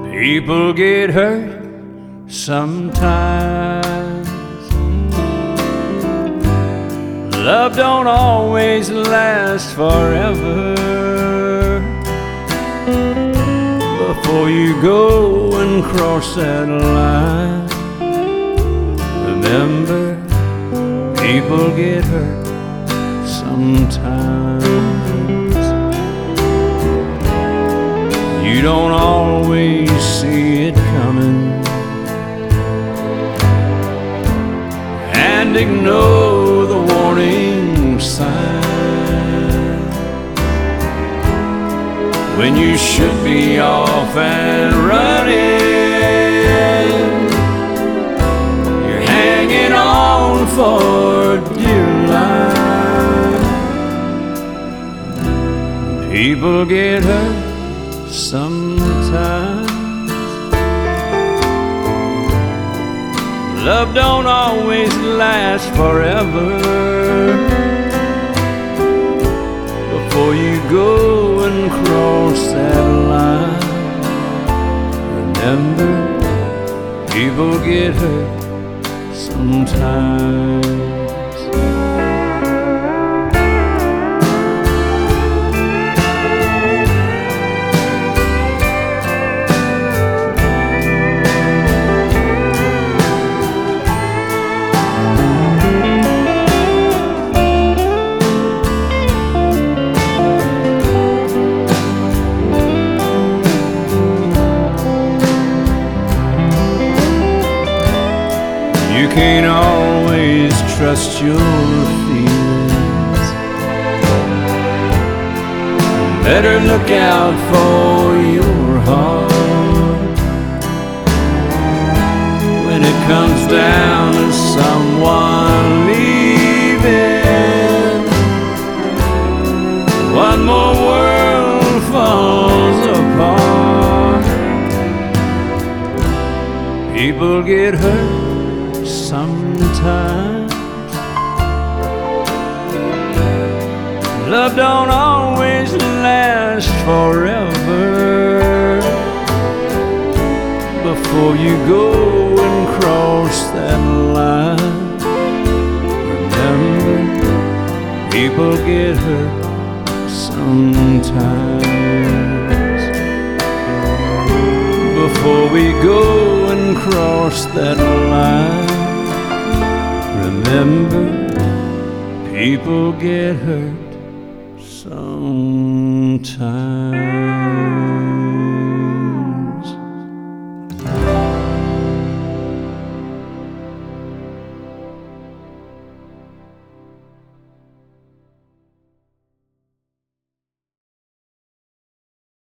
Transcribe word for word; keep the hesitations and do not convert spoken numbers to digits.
People get hurt sometimes. Love don't always last forever. Before you go and cross that line, remember, people get hurt sometimes. You don't always see it coming and ignore the warning signs when you should be off and running. You're hanging on for dear life. People get hurt sometimes. Love don't always last forever. Before you go and cross that line, remember, people get hurt sometimes. You can't always trust your feelings. Better look out for your heart when it comes down to someone leaving. One more world falls apart. People get hurt sometimes. Love don't always last forever. Before you go and cross that line, remember, people get hurt sometimes. Before we go and cross that line, remember, people get hurt sometimes.